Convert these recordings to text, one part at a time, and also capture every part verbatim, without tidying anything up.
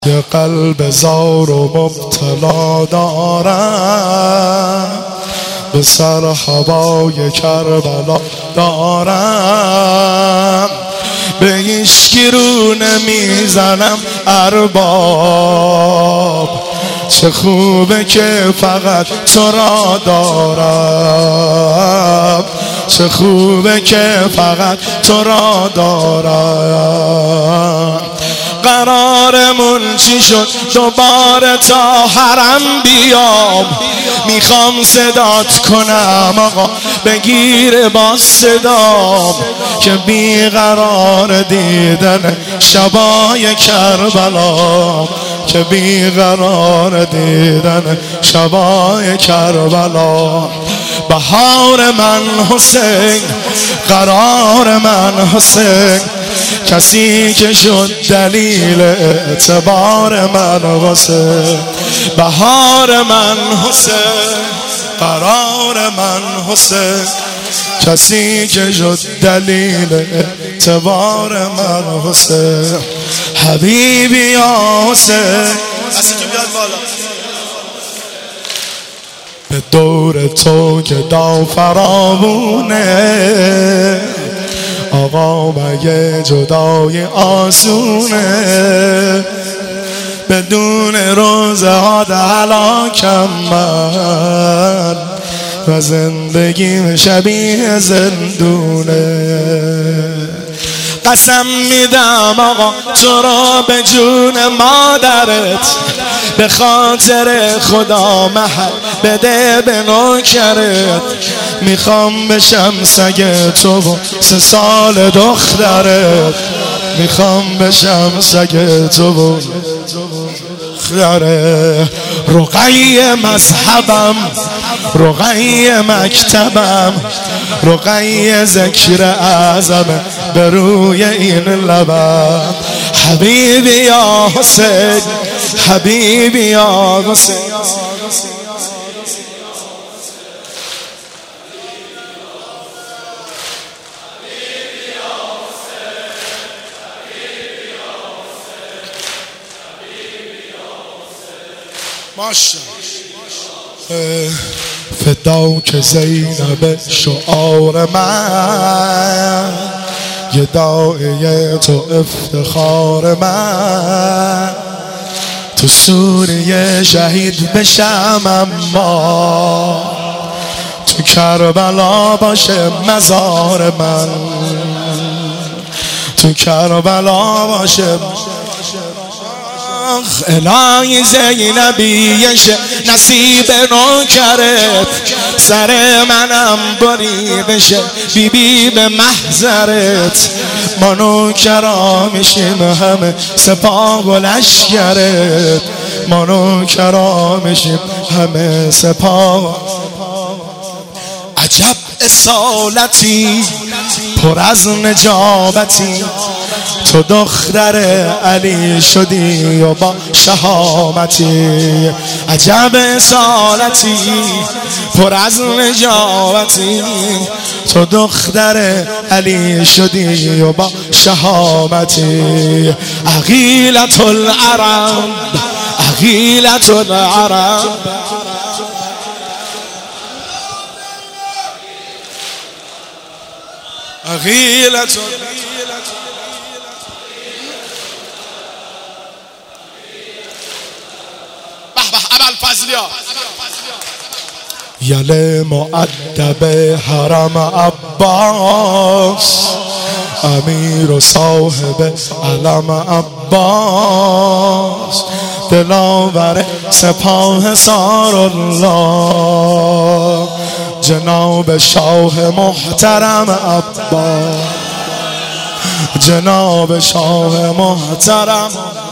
یه قلب زار و مبتلا دارم، به سر هوای کربلا دارم، به هیچکی رو نمیزنم ارباب، چه خوبه که فقط تو را دارم، چه خوبه که فقط تو را دارم. قرارمون چی شد دوباره تا حرم بیام، میخوام صدات کنم آقا بگیر با صدام، که بیقرار دیدن شبای کربلا، که بیقرار دیدن شبای کربلا. بهار من حسین، قرار من حسین، کسی که شد دلیل اعتبار من حسین. بهار من حسین، قرار من حسین، کسی که شد دلیل اعتبار من حسین. حبیبی یا حسین، به دور تو که دا فراوونه، آقا مگه جدای آسونه، بدون روزه ها هلاکم من، و زندگیم شبیه زندونه. قسم میدم آقا تو را به جون مادرت، به خاطر خدا محل بده به نوکرت، میخوام بشم سگ تو و سه سال دخترت، میخوام بشم سگ تو و دخترت. رقی مذهبم، رقی مکتبم، رقی ذکر اعظم به روی این لبم. حبیبی یا حسین، حبیبی یا حسین، فدا که زینب شعار من، یه داعیه تو افتخار من، تو سوریه شهید بشم اما تو کربلا باشه مزار من، تو کربلا باشه. الهی زینبیش نصیب نوکرت، سر منم بری بشه بی بی به محضرت، ما نوکرا میشیم همه سپاه و لشکرت، ما نوکرا میشیم همه سپاه. عجب اصالتی پر از نجابتی، تو دختر علی شدی و با شهامتی. عجب اصالتی پر از نجابتی، تو دختر علی شدی و با شهامتی. عقیلة العرب، عقیلة العرب، عقیلة یل مؤدب حرم عباس، امیر و صاحب علم عباس، دلاور سپاه سار الله، جناب شاه محترم عباس، جناب شاه محترم.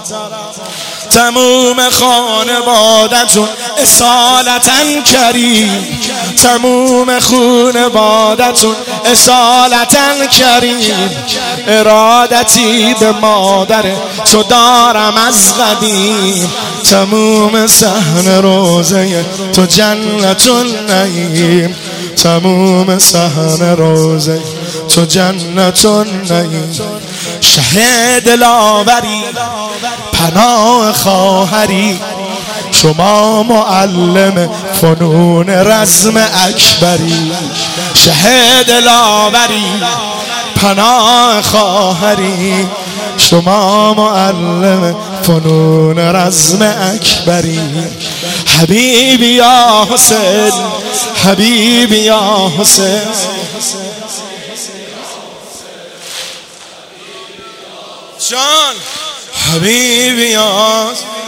تموم خانوادتون اصالتاً کریم، تموم خانوادتون اصالتاً کریم، ارادتی به مادر تو دارم از قدیم، تموم صحن روزه تو جنت النعیم، تموم صحن روزه تو جنت النعیم. شه دلاوری پناه خواهری، شما معلم فنون رزم اکبری، شه دلاوری پناه خواهری، شما معلم فنون رزم اکبری. حبیبی یا حسین، حبیبی یا حسین، جان حبیبی یا